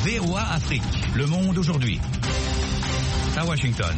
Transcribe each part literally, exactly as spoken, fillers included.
V O A Afrique, Le Monde aujourd'hui. À Washington.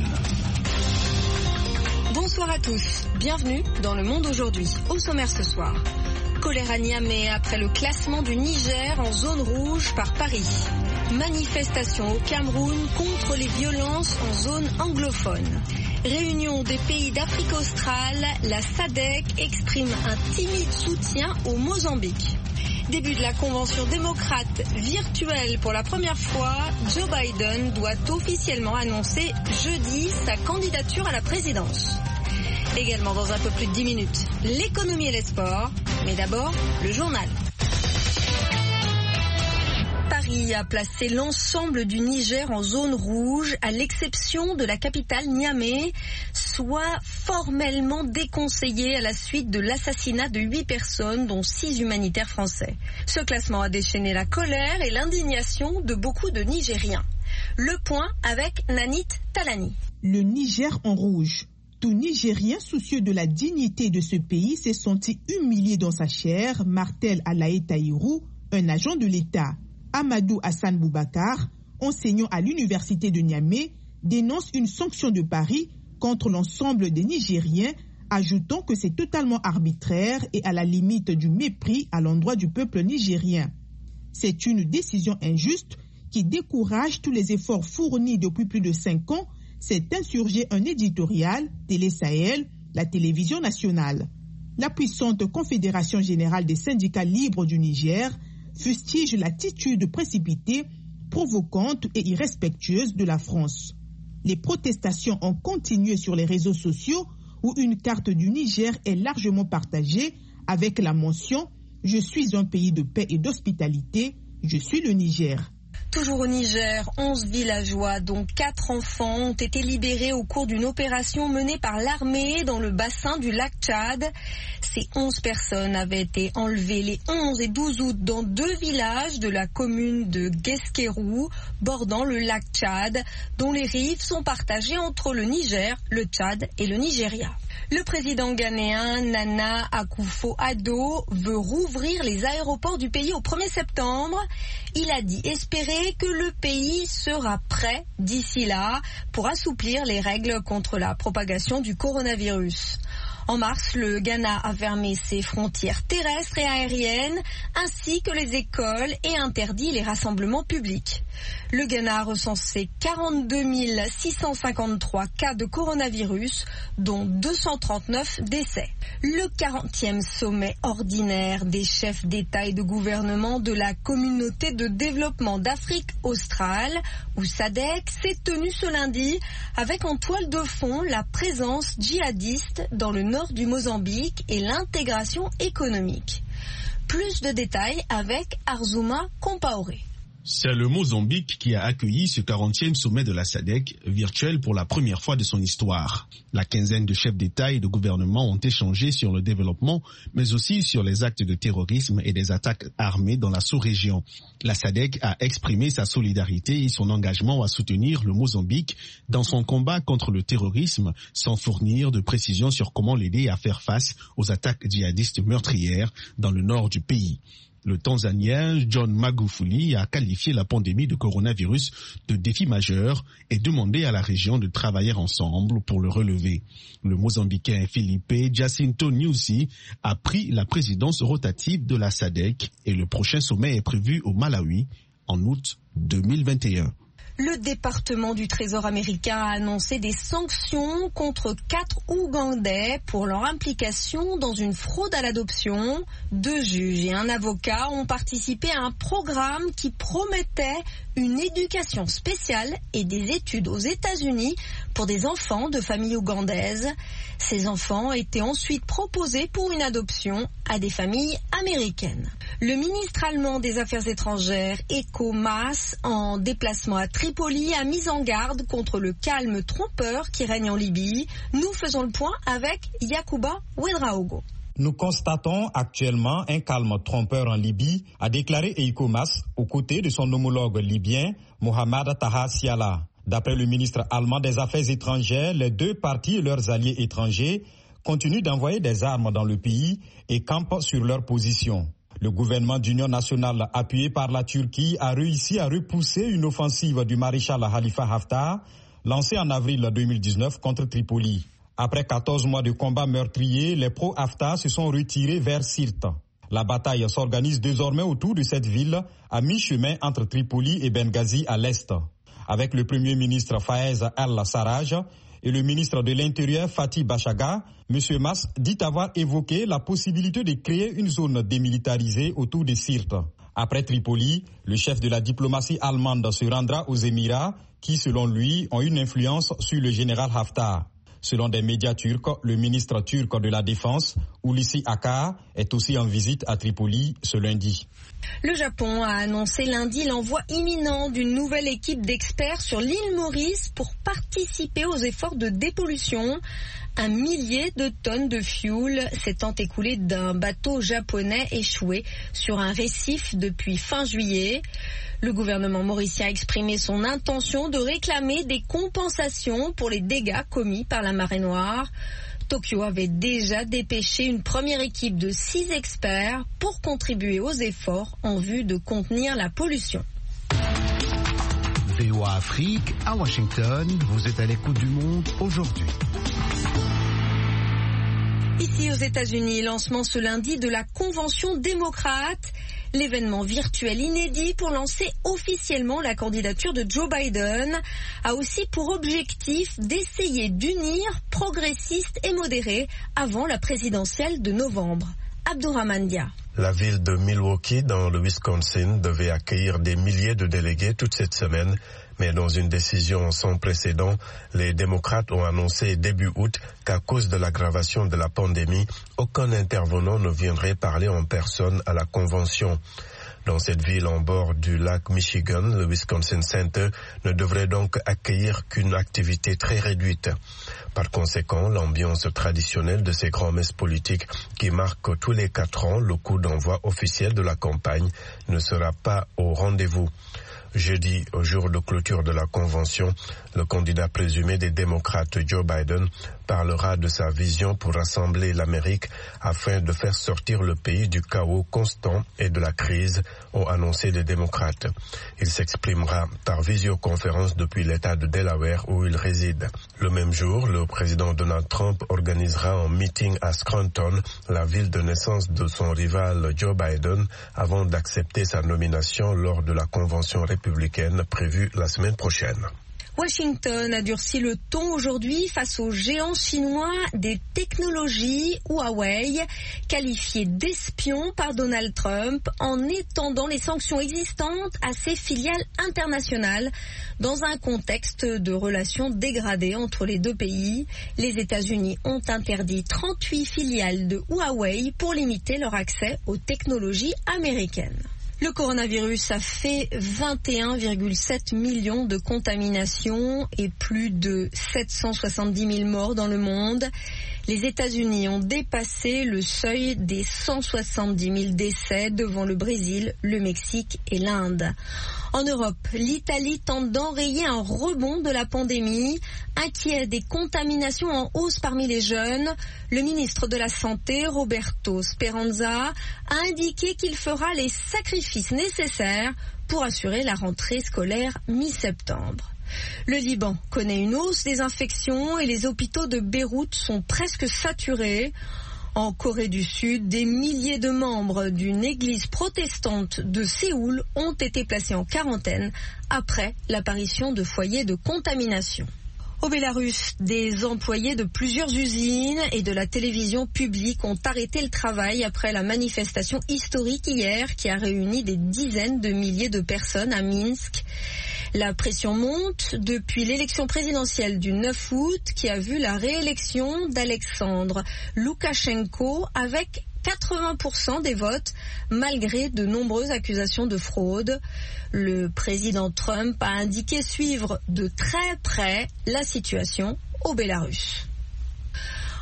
Bonsoir à tous, bienvenue dans Le Monde aujourd'hui. Au sommaire ce soir, colère à Niamey après le classement du Niger en zone rouge par Paris. Manifestation au Cameroun contre les violences en zone anglophone. Réunion des pays d'Afrique australe, la S A D C exprime un timide soutien au Mozambique. Début de la convention démocrate virtuelle pour la première fois, Joe Biden doit officiellement annoncer jeudi sa candidature à la présidence. Également dans un peu plus de dix minutes, l'économie et les sports, mais d'abord le journal. Paris a placé l'ensemble du Niger en zone rouge, à l'exception de la capitale Niamey, soit formellement déconseillée à la suite de l'assassinat de huit personnes, dont six humanitaires français. Ce classement a déchaîné la colère et l'indignation de beaucoup de Nigériens. Le point avec Nanit Talani. Le Niger en rouge. Tout Nigérien soucieux de la dignité de ce pays s'est senti humilié dans sa chair, martèle Alaï Taïrou, un agent de l'État. Amadou Hassan Boubacar, enseignant à l'université de Niamey, dénonce une sanction de Paris contre l'ensemble des Nigériens, ajoutant que c'est totalement arbitraire et à la limite du mépris à l'endroit du peuple nigérien. C'est une décision injuste qui décourage tous les efforts fournis depuis plus de cinq ans, s'est insurgé un éditorial, Télé Sahel, la télévision nationale. La puissante Confédération générale des syndicats libres du Niger fustige l'attitude précipitée, provocante et irrespectueuse de la France. Les protestations ont continué sur les réseaux sociaux où une carte du Niger est largement partagée avec la mention « Je suis un pays de paix et d'hospitalité, je suis le Niger ». Toujours au Niger, onze villageois, dont quatre enfants, ont été libérés au cours d'une opération menée par l'armée dans le bassin du lac Tchad. Ces onze personnes avaient été enlevées les onze et douze août dans deux villages de la commune de Guesquerou, bordant le lac Tchad, dont les rives sont partagées entre le Niger, le Tchad et le Nigeria. Le président ghanéen Nana Akufo-Addo veut rouvrir les aéroports du pays au premier septembre. Il a dit espérer que le pays sera prêt d'ici là pour assouplir les règles contre la propagation du coronavirus. En mars, le Ghana a fermé ses frontières terrestres et aériennes, ainsi que les écoles, et interdit les rassemblements publics. Le Ghana a recensé quarante-deux mille six cent cinquante-trois cas de coronavirus, dont deux cent trente-neuf décès. Le quarantième sommet ordinaire des chefs d'État et de gouvernement de la Communauté de développement d'Afrique australe, ou S A D C, s'est tenu ce lundi, avec en toile de fond la présence djihadiste dans le nord du Mozambique et l'intégration économique. Plus de détails avec Arzouma Compaoré. C'est le Mozambique qui a accueilli ce quarantième sommet de la S A D C, virtuel pour la première fois de son histoire. La quinzaine de chefs d'État et de gouvernement ont échangé sur le développement, mais aussi sur les actes de terrorisme et des attaques armées dans la sous-région. La S A D C a exprimé sa solidarité et son engagement à soutenir le Mozambique dans son combat contre le terrorisme, sans fournir de précisions sur comment l'aider à faire face aux attaques djihadistes meurtrières dans le nord du pays. Le Tanzanien John Magufuli a qualifié la pandémie de coronavirus de défi majeur et demandé à la région de travailler ensemble pour le relever. Le Mozambicain Felipe Jacinto Nyusi a pris la présidence rotative de la S A D C et le prochain sommet est prévu au Malawi en août deux mille vingt et un. Le département du Trésor américain a annoncé des sanctions contre quatre Ougandais pour leur implication dans une fraude à l'adoption. Deux juges et un avocat ont participé à un programme qui promettait une éducation spéciale et des études aux États-Unis pour des enfants de familles ougandaises. Ces enfants étaient ensuite proposés pour une adoption à des familles américaines. Le ministre allemand des Affaires étrangères, Heiko Maas, en déplacement à Tripoli, a mis en garde contre le calme trompeur qui règne en Libye. Nous faisons le point avec Yacouba Ouedraogo. Nous constatons actuellement un calme trompeur en Libye, a déclaré Heiko Maas aux côtés de son homologue libyen, Mohamed Taha Siala. D'après le ministre allemand des Affaires étrangères, les deux parties et leurs alliés étrangers continuent d'envoyer des armes dans le pays et campent sur leur position. Le gouvernement d'union nationale appuyé par la Turquie a réussi à repousser une offensive du maréchal Khalifa Haftar lancée en avril deux mille dix-neuf contre Tripoli. Après quatorze mois de combats meurtriers, les pro-Haftar se sont retirés vers Sirte. La bataille s'organise désormais autour de cette ville à mi-chemin entre Tripoli et Benghazi à l'est. Avec le premier ministre Fayez al-Sarraj et le ministre de l'Intérieur Fatih Bachaga, M. Mas dit avoir évoqué la possibilité de créer une zone démilitarisée autour de Sirte. Après Tripoli, le chef de la diplomatie allemande se rendra aux Émirats qui, selon lui, ont une influence sur le général Haftar. Selon des médias turcs, le ministre turc de la Défense, Hulusi Akar, est aussi en visite à Tripoli ce lundi. Le Japon a annoncé lundi l'envoi imminent d'une nouvelle équipe d'experts sur l'île Maurice pour participer aux efforts de dépollution. Un millier de tonnes de fioul s'étant écoulé d'un bateau japonais échoué sur un récif depuis fin juillet. Le gouvernement mauricien a exprimé son intention de réclamer des compensations pour les dégâts commis par la marée noire. Tokyo avait déjà dépêché une première équipe de six experts pour contribuer aux efforts en vue de contenir la pollution. V O A Afrique, à Washington, vous êtes à l'écoute du monde aujourd'hui. Ici aux États-Unis, lancement ce lundi de la Convention démocrate, l'événement virtuel inédit pour lancer officiellement la candidature de Joe Biden, a aussi pour objectif d'essayer d'unir progressistes et modérés avant la présidentielle de novembre. Abdourahmane Dia. La ville de Milwaukee, dans le Wisconsin, devait accueillir des milliers de délégués toute cette semaine. Mais dans une décision sans précédent, les démocrates ont annoncé début août qu'à cause de l'aggravation de la pandémie, aucun intervenant ne viendrait parler en personne à la convention. Dans cette ville en bord du lac Michigan, le Wisconsin Center ne devrait donc accueillir qu'une activité très réduite. Par conséquent, l'ambiance traditionnelle de ces grands-messes politiques qui marquent tous les quatre ans le coup d'envoi officiel de la campagne ne sera pas au rendez-vous. Jeudi, au jour de clôture de la convention, le candidat présumé des démocrates Joe Biden parlera de sa vision pour rassembler l'Amérique afin de faire sortir le pays du chaos constant et de la crise, ont annoncé les démocrates. Il s'exprimera par visioconférence depuis l'État de Delaware où il réside. Le même jour, le président Donald Trump organisera un meeting à Scranton, la ville de naissance de son rival Joe Biden, avant d'accepter sa nomination lors de la convention républicaine prévue la semaine prochaine. Washington a durci le ton aujourd'hui face aux géants chinois des technologies Huawei, qualifiés d'espions par Donald Trump en étendant les sanctions existantes à ses filiales internationales. Dans un contexte de relations dégradées entre les deux pays, les États-Unis ont interdit trente-huit filiales de Huawei pour limiter leur accès aux technologies américaines. Le coronavirus a fait vingt et un virgule sept millions de contaminations et plus de sept cent soixante-dix mille morts dans le monde. Les États-Unis ont dépassé le seuil des cent soixante-dix mille décès devant le Brésil, le Mexique et l'Inde. En Europe, l'Italie tente d'enrayer un rebond de la pandémie. Inquiet des contaminations en hausse parmi les jeunes, le ministre de la Santé, Roberto Speranza, a indiqué qu'il fera les sacrifices nécessaires pour assurer la rentrée scolaire mi-septembre. Le Liban connaît une hausse des infections et les hôpitaux de Beyrouth sont presque saturés. En Corée du Sud, des milliers de membres d'une église protestante de Séoul ont été placés en quarantaine après l'apparition de foyers de contamination. Au Bélarus, des employés de plusieurs usines et de la télévision publique ont arrêté le travail après la manifestation historique hier qui a réuni des dizaines de milliers de personnes à Minsk. La pression monte depuis l'élection présidentielle du neuf août qui a vu la réélection d'Alexandre Loukachenko avec quatre-vingts pour cent des votes malgré de nombreuses accusations de fraude. Le président Trump a indiqué suivre de très près la situation au Bélarus.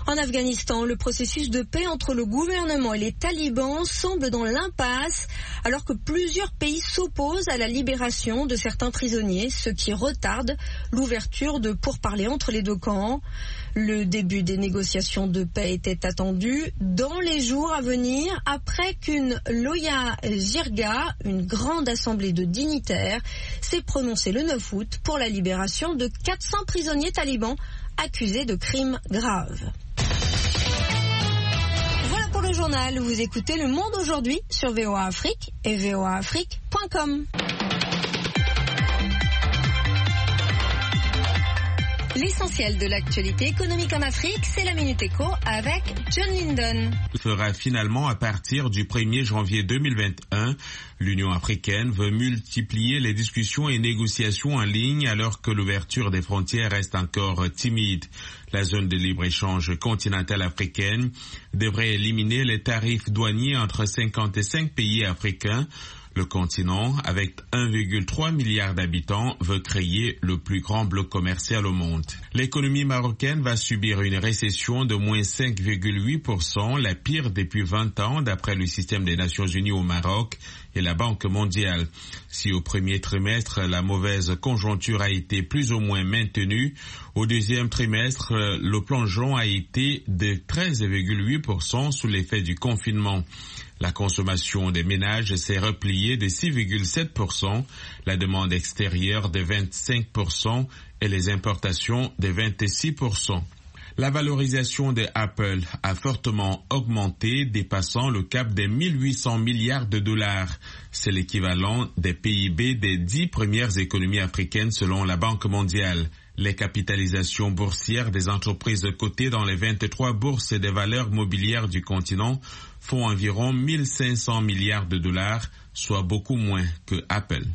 En Afghanistan, le processus de paix entre le gouvernement et les talibans semble dans l'impasse, alors que plusieurs pays s'opposent à la libération de certains prisonniers, ce qui retarde l'ouverture de pourparlers entre les deux camps. Le début des négociations de paix était attendu dans les jours à venir, après qu'une Loya Jirga, une grande assemblée de dignitaires, s'est prononcée le neuf août pour la libération de quatre cents prisonniers talibans accusés de crimes graves. Voilà pour le journal. Vous écoutez Le Monde aujourd'hui sur V O A Afrique et v o a afrique point com. L'essentiel de l'actualité économique en Afrique, c'est la Minute Éco avec John Linden. Fera finalement à partir du premier janvier deux mille vingt et un. L'Union africaine veut multiplier les discussions et négociations en ligne alors que l'ouverture des frontières reste encore timide. La zone de libre-échange continentale africaine devrait éliminer les tarifs douaniers entre cinquante-cinq pays africains. Le continent, avec un virgule trois milliard d'habitants, veut créer le plus grand bloc commercial au monde. L'économie marocaine va subir une récession de moins cinq virgule huit pour cent, la pire depuis vingt ans, d'après le système des Nations Unies au Maroc et la Banque mondiale. Si au premier trimestre, la mauvaise conjoncture a été plus ou moins maintenue, au deuxième trimestre, le plongeon a été de treize virgule huit pour cent sous l'effet du confinement. La consommation des ménages s'est repliée de six virgule sept pour cent, la demande extérieure de vingt-cinq pour cent et les importations de vingt-six pour cent. La valorisation de Apple a fortement augmenté, dépassant le cap des mille huit cents milliards de dollars. C'est l'équivalent des P I B des dix premières économies africaines selon la Banque mondiale. Les capitalisations boursières des entreprises cotées dans les vingt-trois bourses des valeurs mobilières du continent font environ mille cinq cents milliards de dollars, soit beaucoup moins que Apple.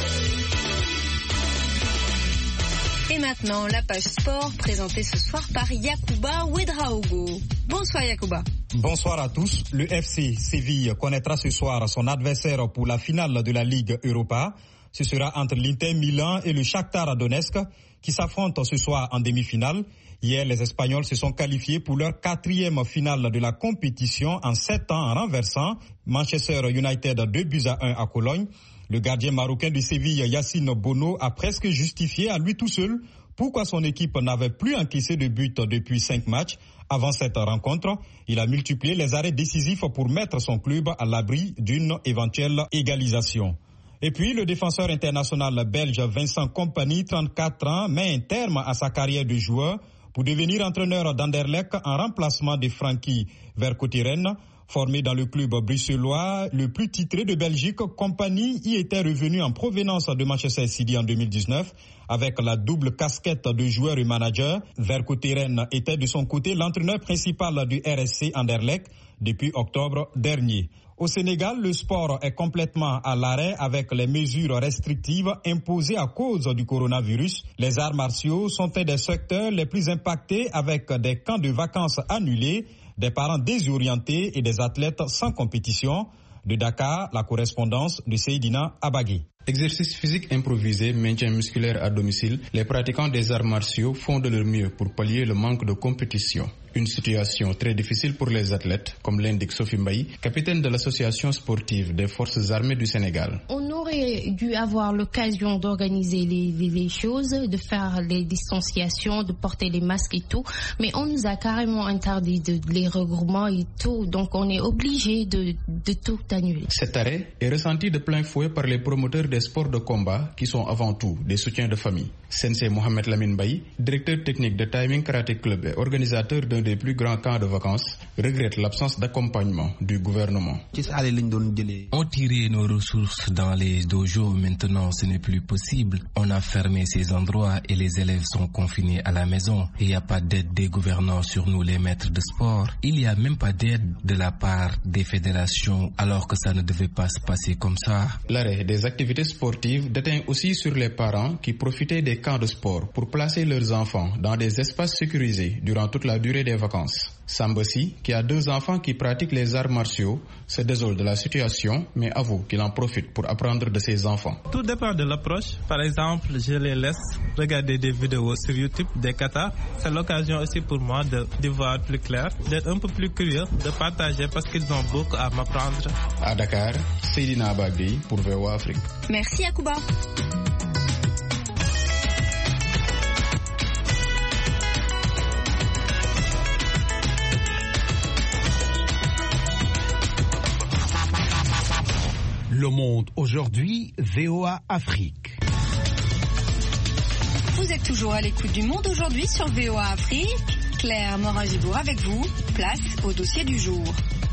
Et maintenant, la page sport présentée ce soir par Yacouba Ouedraogo. Bonsoir Yacouba. Bonsoir à tous. Le F C Séville connaîtra ce soir son adversaire pour la finale de la Ligue Europa. Ce sera entre l'Inter Milan et le Shakhtar Donetsk qui s'affrontent ce soir en demi-finale. Hier, les Espagnols se sont qualifiés pour leur quatrième finale de la compétition en sept ans en renversant Manchester United deux buts à un à Cologne. Le gardien marocain de Séville, Yacine Bono, a presque justifié à lui tout seul pourquoi son équipe n'avait plus encaissé de but depuis cinq matchs. Avant cette rencontre, il a multiplié les arrêts décisifs pour mettre son club à l'abri d'une éventuelle égalisation. Et puis, le défenseur international belge Vincent Kompany, trente-quatre ans, met un terme à sa carrière de joueur pour devenir entraîneur d'Anderlecht en remplacement de Frankie Vercouteren. Formé dans le club bruxellois, le plus titré de Belgique, Kompany y était revenu en provenance de Manchester City en deux mille dix-neuf. Avec la double casquette de joueur et manager, Vercouteren était de son côté l'entraîneur principal du R S C Anderlecht depuis octobre dernier. Au Sénégal, le sport est complètement à l'arrêt avec les mesures restrictives imposées à cause du coronavirus. Les arts martiaux sont un des secteurs les plus impactés avec des camps de vacances annulés, des parents désorientés et des athlètes sans compétition. De Dakar, la correspondance de Seydina Abagui. Exercice physique improvisé, maintien musculaire à domicile, les pratiquants des arts martiaux font de leur mieux pour pallier le manque de compétition. Une situation très difficile pour les athlètes, comme l'indique Sophie Mbaye, capitaine de l'association sportive des forces armées du Sénégal. On aurait dû avoir l'occasion d'organiser les, les, les choses, de faire les distanciations, de porter les masques et tout, mais on nous a carrément interdit de, les regroupements et tout, donc on est obligé de, de tout annuler. Cet arrêt est ressenti de plein fouet par les promoteurs des sports de combat qui sont avant tout des soutiens de famille. Sensei Mohamed Lamine Baye, directeur technique de Timing Karate Club et organisateur d'un des plus grands camps de vacances, regrette l'absence d'accompagnement du gouvernement. On tirait nos ressources dans les dojos, maintenant ce n'est plus possible. On a fermé ces endroits et les élèves sont confinés à la maison. Il n'y a pas d'aide des gouvernants sur nous les maîtres de sport. Il n'y a même pas d'aide de la part des fédérations alors que ça ne devait pas se passer comme ça. L'arrêt des activités sportives déteint aussi sur les parents qui profitaient des camps de sport pour placer leurs enfants dans des espaces sécurisés durant toute la durée des des vacances. Sambossi, qui a deux enfants qui pratiquent les arts martiaux, se désole de la situation, mais avoue qu'il en profite pour apprendre de ses enfants. Tout dépend de l'approche. Par exemple, je les laisse regarder des vidéos sur YouTube, des katas. C'est l'occasion aussi pour moi de, de voir plus clair, d'être un peu plus curieux, de partager parce qu'ils ont beaucoup à m'apprendre. À Dakar, Seydina Abagui pour V O A Afrique. Merci Akouba. Le Monde aujourd'hui, V O A Afrique. Vous êtes toujours à l'écoute du Monde aujourd'hui sur V O A Afrique. Claire Morin-Gibour avec vous. Place au dossier du jour.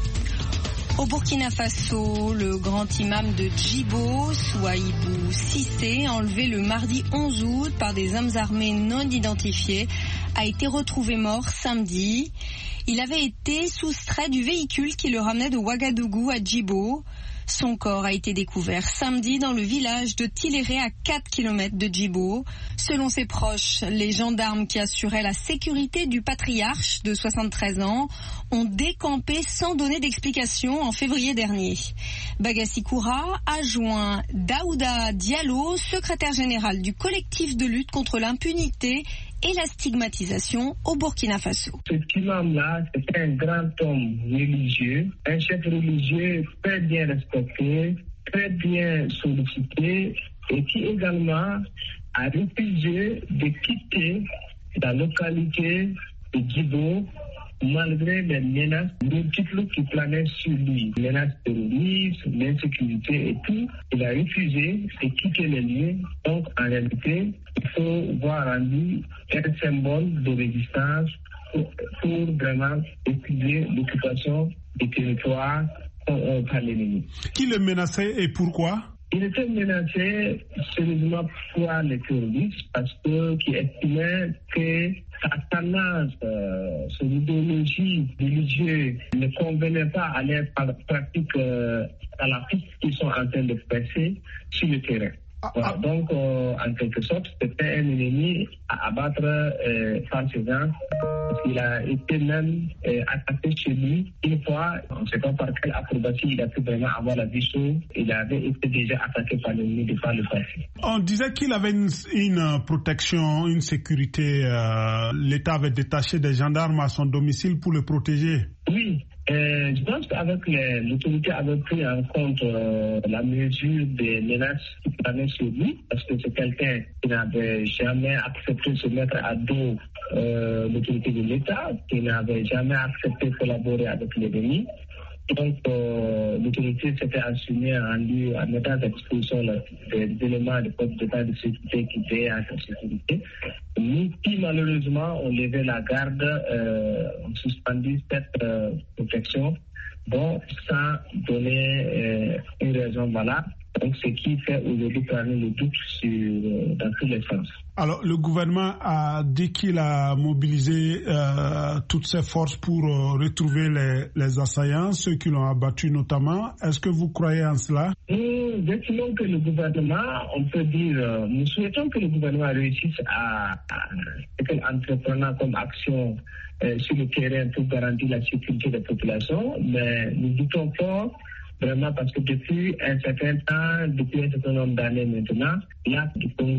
Au Burkina Faso, le grand imam de Djibo, Souaïbou Cissé, enlevé le mardi onze août par des hommes armés non identifiés, a été retrouvé mort samedi. Il avait été soustrait du véhicule qui le ramenait de Ouagadougou à Djibo. Son corps a été découvert samedi dans le village de Tiléré à quatre kilomètres de Djibo. Selon ses proches, les gendarmes qui assuraient la sécurité du patriarche de soixante-treize ans ont décampé sans donner d'explication en février dernier. Bagassi Koura a joint Daouda Diallo, secrétaire général du collectif de lutte contre l'impunité et la stigmatisation au Burkina Faso. Cet imam-là, c'était un grand homme religieux, un chef religieux très bien respecté, très bien sollicité et qui également a refusé de quitter la localité de Djibo malgré les menaces multiples qui planaient sur lui. Les menaces terroristes, l'insécurité et tout. Il a refusé de quitter les lieux. Donc, en réalité, il faut voir en lui un symbole de résistance pour, pour vraiment étudier l'occupation des territoires par l'ennemi. Qui le menaçait et pourquoi? Il était menacé sérieusement par les terroristes parce que qui estimaient que sa tendance, euh, son idéologie religieuse ne convenait pas à les pratiques euh, à la piste qu'ils sont en train de passer sur le terrain. Ah, voilà, ah. Donc, euh, en quelque sorte, c'était un ennemi à abattre euh, par ces gens. Il a été même euh, attaqué chez lui une fois. On ne sait pas par quelle acrobatie il a pu vraiment avoir la vie sauve. Il avait été déjà attaqué par l'ennemi de par le passé. On disait qu'il avait une, une protection, une sécurité. Euh, L'État avait détaché des gendarmes à son domicile pour le protéger. Oui. Euh, je pense qu'avec l'autorité avait pris en compte euh, la mesure des menaces qui planaient sur lui, parce que c'est quelqu'un qui n'avait jamais accepté de se mettre à dos euh, l'autorité de l'État, qui n'avait jamais accepté de collaborer avec l'ennemi. Donc, euh, l'autorité s'était assumée en lui, en mettant à disposition des éléments de force d'état de sécurité qui veillaient à sa sécurité. Nous, qui malheureusement, ont levé la garde, euh, ont suspendu cette euh, protection, bon, sans donner euh, une raison valable. Donc, ce qui fait aujourd'hui planer le doute sur, euh, dans tous les sens. Alors, le gouvernement a dit qu'il a mobilisé euh, toutes ses forces pour euh, retrouver les, les assaillants, ceux qui l'ont abattu notamment. Est-ce que vous croyez en cela? Nous estimons que le gouvernement, on peut dire, euh, nous souhaitons que le gouvernement réussisse à, à ce qu'il entreprend comme action euh, sur le terrain pour garantir la sécurité des populations, mais nous doutons fort. Vraiment parce que depuis un certain temps, depuis un certain nombre d'années maintenant, là,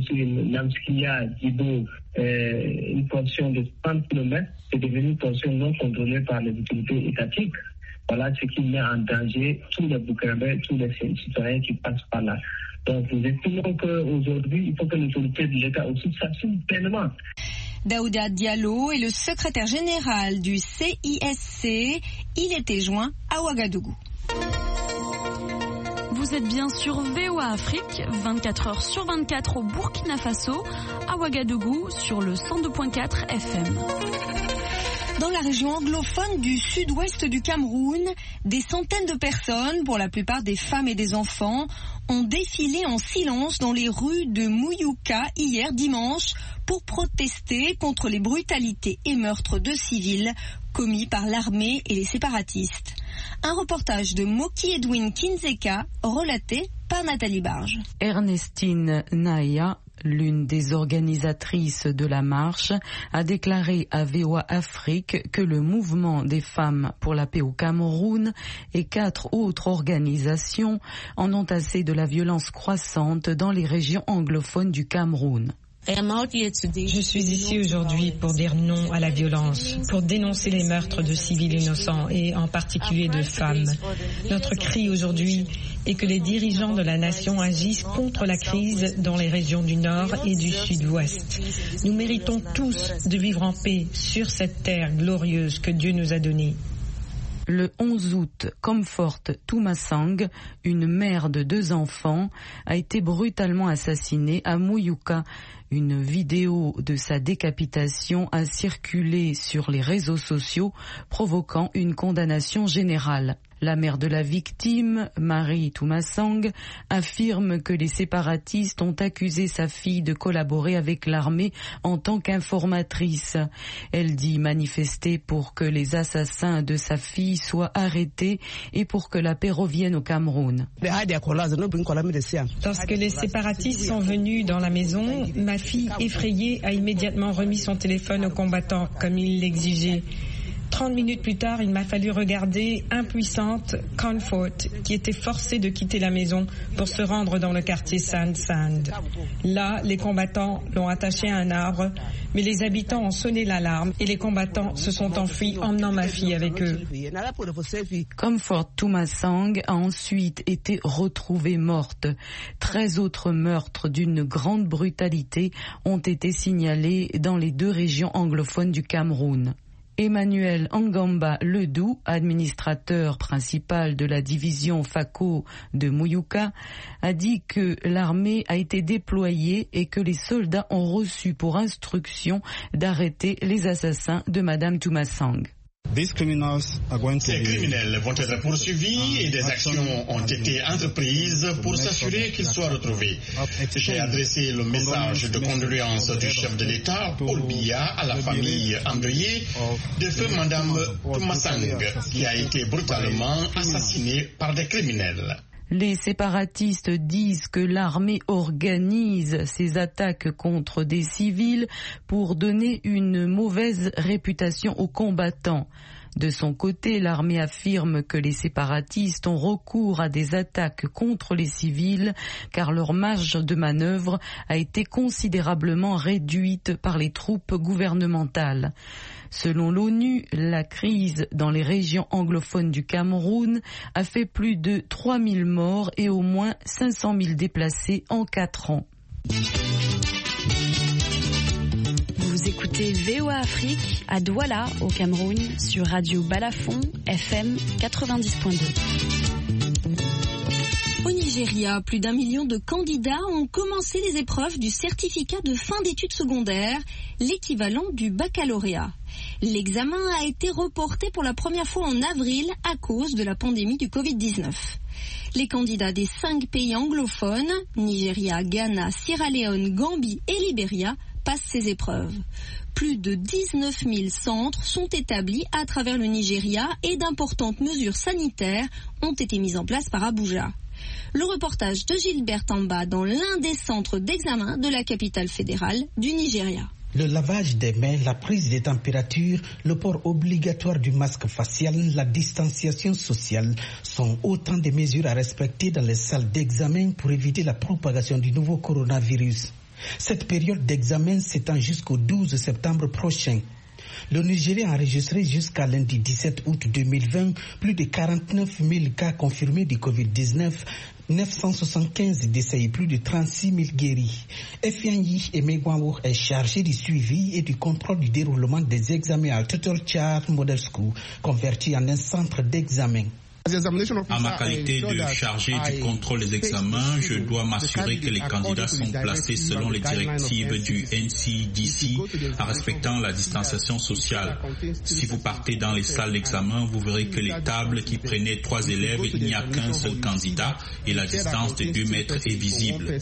de Namskia, Djibo, euh, une portion de trente kilomètres, c'est devenu une portion non contrôlée par les autorités étatiques. Voilà ce qui met en danger tous les Burkinabés, tous les citoyens qui passent par là. Donc nous estimons qu'aujourd'hui, il faut que l'autorité de l'État aussi s'assume pleinement. Daouda Diallo est le secrétaire général du C I S C. Il était joint à Ouagadougou. Vous êtes bien sur V O A Afrique, vingt-quatre heures sur vingt-quatre au Burkina Faso, à Ouagadougou sur le cent deux virgule quatre F M. Dans la région anglophone du sud-ouest du Cameroun, des centaines de personnes, pour la plupart des femmes et des enfants, ont défilé en silence dans les rues de Mouyouka hier dimanche pour protester contre les brutalités et meurtres de civils commis par l'armée et les séparatistes. Un reportage de Moki Edwin Kinzeka relaté par Nathalie Barge. Ernestine Naya, L'une des organisatrices de la marche a déclaré à V O A Afrique que le mouvement des femmes pour la paix au Cameroun et quatre autres organisations en ont assez de la violence croissante dans les régions anglophones du Cameroun. Je suis ici aujourd'hui pour dire non à la violence, pour dénoncer les meurtres de civils innocents et en particulier de femmes. Notre cri aujourd'hui est que les dirigeants de la nation agissent contre la crise dans les régions du Nord et du Sud-Ouest. Nous méritons tous de vivre en paix sur cette terre glorieuse que Dieu nous a donnée. Le onze août, Comfort Tumasang, une mère de deux enfants, a été brutalement assassinée à Muyuka. Une vidéo de sa décapitation a circulé sur les réseaux sociaux, provoquant une condamnation générale. La mère de la victime, Marie Tumasang, affirme que les séparatistes ont accusé sa fille de collaborer avec l'armée en tant qu'informatrice. Elle dit manifester pour que les assassins de sa fille soient arrêtés et pour que la paix revienne au Cameroun. Lorsque les séparatistes sont venus dans la maison, ma fille effrayée a immédiatement remis son téléphone au combattant comme il l'exigeait. Trente minutes plus tard, il m'a fallu regarder, impuissante, Comfort, qui était forcée de quitter la maison pour se rendre dans le quartier Sand Sand. Là, les combattants l'ont attachée à un arbre, mais les habitants ont sonné l'alarme et les combattants se sont enfuis, emmenant ma fille avec eux. Comfort Tumasang a ensuite été retrouvée morte. Treize autres meurtres d'une grande brutalité ont été signalés dans les deux régions anglophones du Cameroun. Emmanuel Angamba Ledou, administrateur principal de la division Fako de Muyuka, a dit que l'armée a été déployée et que les soldats ont reçu pour instruction d'arrêter les assassins de Madame Tumasang. Ces criminels vont être poursuivis et des actions ont été entreprises pour s'assurer qu'ils soient retrouvés. J'ai adressé le message de condoléances du chef de l'État, Paul Biya, à la famille endeuillée de feu Madame Tumasang, qui a été brutalement assassinée par des criminels. Les séparatistes disent que l'armée organise ces attaques contre des civils pour donner une mauvaise réputation aux combattants. De son côté, l'armée affirme que les séparatistes ont recours à des attaques contre les civils car leur marge de manœuvre a été considérablement réduite par les troupes gouvernementales. Selon l'ONU, la crise dans les régions anglophones du Cameroun a fait plus de trois mille morts et au moins cinq cent mille déplacés en quatre ans. Vous écoutez V O A Afrique à Douala, au Cameroun, sur Radio Balafon, F M quatre-vingt-dix point deux. Au Nigeria, plus d'un million de candidats ont commencé les épreuves du certificat de fin d'études secondaires, l'équivalent du baccalauréat. L'examen a été reporté pour la première fois en avril à cause de la pandémie du covid dix-neuf. Les candidats des cinq pays anglophones, Nigeria, Ghana, Sierra Leone, Gambie et Libéria, passent ces épreuves. Plus de dix-neuf mille centres sont établis à travers le Nigeria et d'importantes mesures sanitaires ont été mises en place par Abuja. Le reportage de Gilbert Tamba dans l'un des centres d'examen de la capitale fédérale du Nigeria. Le lavage des mains, la prise des températures, le port obligatoire du masque facial, la distanciation sociale sont autant de mesures à respecter dans les salles d'examen pour éviter la propagation du nouveau coronavirus. Cette période d'examen s'étend jusqu'au douze septembre prochain. Le Nigeria a enregistré jusqu'à lundi dix-sept août deux mille vingt plus de quarante-neuf mille cas confirmés du covid dix-neuf, neuf cent soixante-quinze décès et plus de trente-six mille guéris. Efianyi Emegwawo est chargé du suivi et du contrôle du déroulement des examens à Total Child Model School, converti en un centre d'examen. En ma qualité de chargé du contrôle des examens, je dois m'assurer que les candidats sont placés selon les directives du N C D C en respectant la distanciation sociale. Si vous partez dans les salles d'examen, vous verrez que les tables qui prenaient trois élèves, il n'y a qu'un seul candidat et la distance de deux mètres est visible.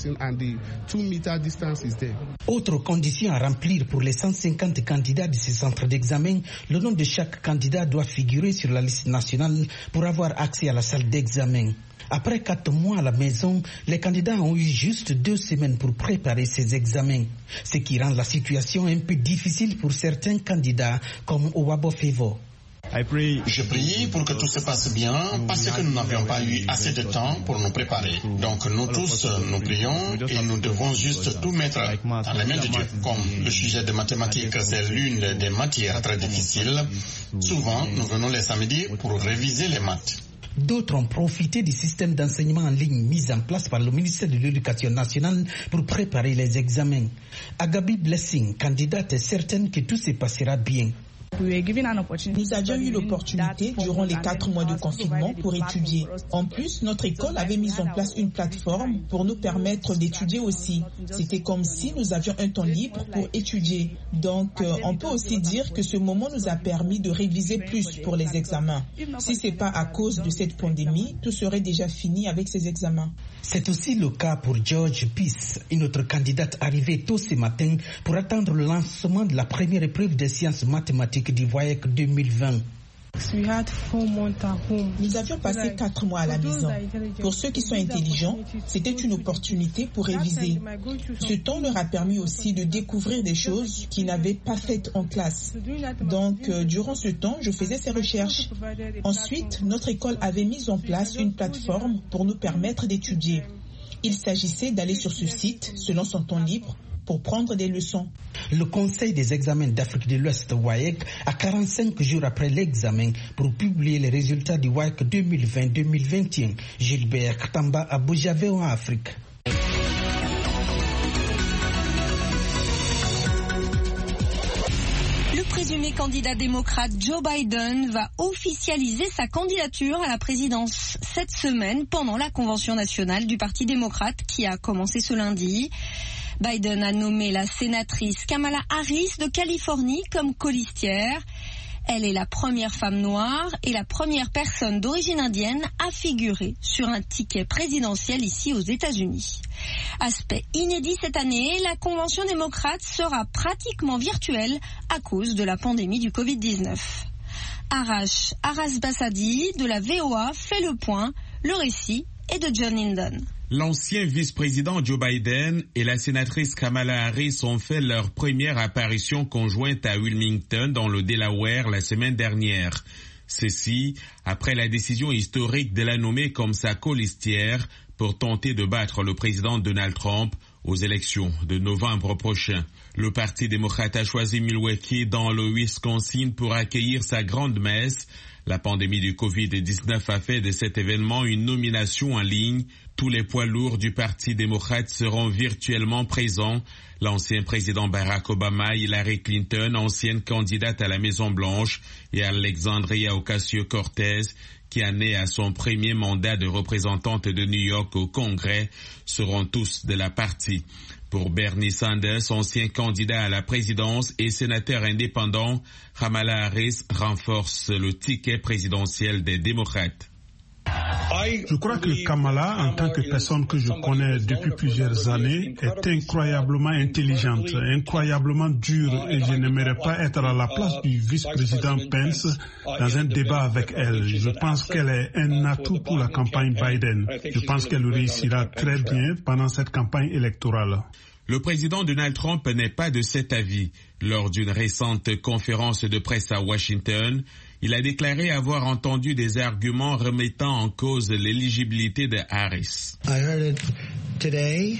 Autre condition à remplir pour les cent cinquante candidats de ces centres d'examen, le nom de chaque candidat doit figurer sur la liste nationale pour avoir avoir accès à la salle d'examen. Après quatre mois à la maison, les candidats ont eu juste deux semaines pour préparer ces examens, ce qui rend la situation un peu difficile pour certains candidats comme Owabo Fevo. Je prie pour que tout se passe bien parce que nous n'avions pas eu assez de temps pour nous préparer. Donc nous tous, nous prions et nous devons juste tout mettre dans les mains de Dieu. Comme le sujet de mathématiques, c'est l'une des matières très difficiles, souvent nous venons les samedis pour réviser les maths. D'autres ont profité du système d'enseignement en ligne mis en place par le ministère de l'Éducation nationale pour préparer les examens. Agabi Blessing, candidate, est certaine que tout se passera bien. Nous avions eu l'opportunité durant les quatre mois de confinement pour étudier. En plus, notre école avait mis en place une plateforme pour nous permettre d'étudier aussi. C'était comme si nous avions un temps libre pour étudier. Donc, euh, on peut aussi dire que ce moment nous a permis de réviser plus pour les examens. Si ce n'est pas à cause de cette pandémie, tout serait déjà fini avec ces examens. C'est aussi le cas pour George Peace, une autre candidate arrivée tôt ce matin pour attendre le lancement de la première épreuve des sciences mathématiques du W A E C deux mille vingt. Nous avions passé quatre mois à la maison. Pour ceux qui sont intelligents, c'était une opportunité pour réviser. Ce temps leur a permis aussi de découvrir des choses qu'ils n'avaient pas faites en classe. Donc, euh, durant ce temps, je faisais ces recherches. Ensuite, notre école avait mis en place une plateforme pour nous permettre d'étudier. Il s'agissait d'aller sur ce site, selon son temps libre, pour prendre des leçons. Le Conseil des examens d'Afrique de l'Ouest, W A E C, a quarante-cinq jours après l'examen pour publier les résultats du W A E C deux mille vingt deux mille vingt et un. Gilbert Katamba, Abuja, V O A Afrique. Le présumé candidat démocrate Joe Biden va officialiser sa candidature à la présidence cette semaine pendant la convention nationale du Parti démocrate qui a commencé ce lundi. Biden a nommé la sénatrice Kamala Harris de Californie comme colistière. Elle est la première femme noire et la première personne d'origine indienne à figurer sur un ticket présidentiel ici aux États-Unis. Aspect inédit cette année, la convention démocrate sera pratiquement virtuelle à cause de la pandémie du covid dix-neuf. Arash Arasbassadi de la V O A fait le point. Le récit est de John Linden. L'ancien vice-président Joe Biden et la sénatrice Kamala Harris ont fait leur première apparition conjointe à Wilmington dans le Delaware la semaine dernière. Ceci après la décision historique de la nommer comme sa colistière pour tenter de battre le président Donald Trump aux élections de novembre prochain. Le Parti démocrate a choisi Milwaukee dans le Wisconsin pour accueillir sa grande messe. La pandémie du covid dix-neuf a fait de cet événement une nomination en ligne. Tous les poids lourds du Parti démocrate seront virtuellement présents. L'ancien président Barack Obama, Hillary Clinton, ancienne candidate à la Maison-Blanche, et Alexandria Ocasio-Cortez, qui en est à son premier mandat de représentante de New York au Congrès, seront tous de la partie. Pour Bernie Sanders, ancien candidat à la présidence et sénateur indépendant, Kamala Harris renforce le ticket présidentiel des démocrates. Je crois que Kamala, en tant que personne que je connais depuis plusieurs années, est incroyablement intelligente, incroyablement dure, et je n'aimerais pas être à la place du vice-président Pence dans un débat avec elle. Je pense qu'elle est un atout pour la campagne Biden. Je pense qu'elle réussira très bien pendant cette campagne électorale. Le président Donald Trump n'est pas de cet avis. Lors d'une récente conférence de presse à Washington, il a déclaré avoir entendu des arguments remettant en cause l'éligibilité de Harris. I heard it today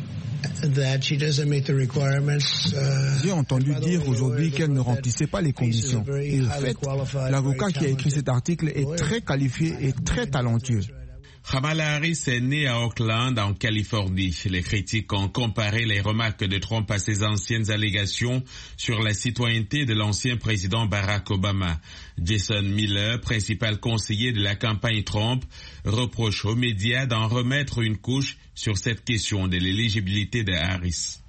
that she doesn't meet the requirements. Uh, J'ai entendu dire aujourd'hui qu'elle ne remplissait pas les conditions. Et au fait, l'avocat qui a écrit cet article est très qualifié et très talentueux. Kamala Harris est née à Oakland, en Californie. Les critiques ont comparé les remarques de Trump à ses anciennes allégations sur la citoyenneté de l'ancien président Barack Obama. Jason Miller, principal conseiller de la campagne Trump, reproche aux médias d'en remettre une couche sur cette question de l'éligibilité de Harris.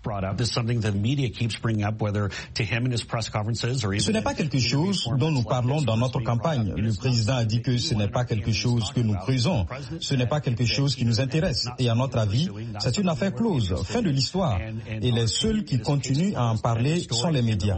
Ce n'est pas quelque chose dont nous parlons dans notre campagne. Le président a dit que ce n'est pas quelque chose que nous creusons. Ce n'est pas quelque chose qui nous intéresse. Et à notre avis, c'est une affaire close, fin de l'histoire. Et les seuls qui continuent à en parler sont les médias.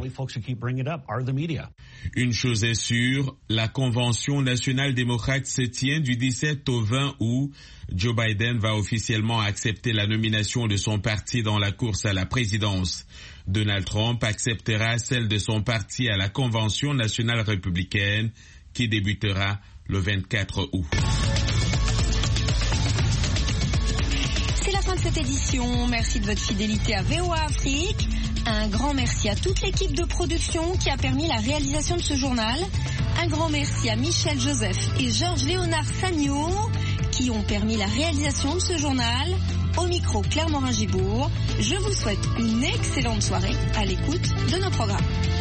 Une chose est sûre, la Convention nationale démocrate se tient du dix-sept au vingt août. Joe Biden va officiellement accepter la nomination de son parti dans la course à la présidence. Donald Trump acceptera celle de son parti à la Convention nationale républicaine qui débutera le vingt-quatre août. C'est la fin de cette édition. Merci de votre fidélité à V O A Afrique. Un grand merci à toute l'équipe de production qui a permis la réalisation de ce journal. Un grand merci à Michel Joseph et Georges-Léonard Sagno qui ont permis la réalisation de ce journal. Au micro, Claire Morin-Gibourg. Je vous souhaite une excellente soirée à l'écoute de nos programmes.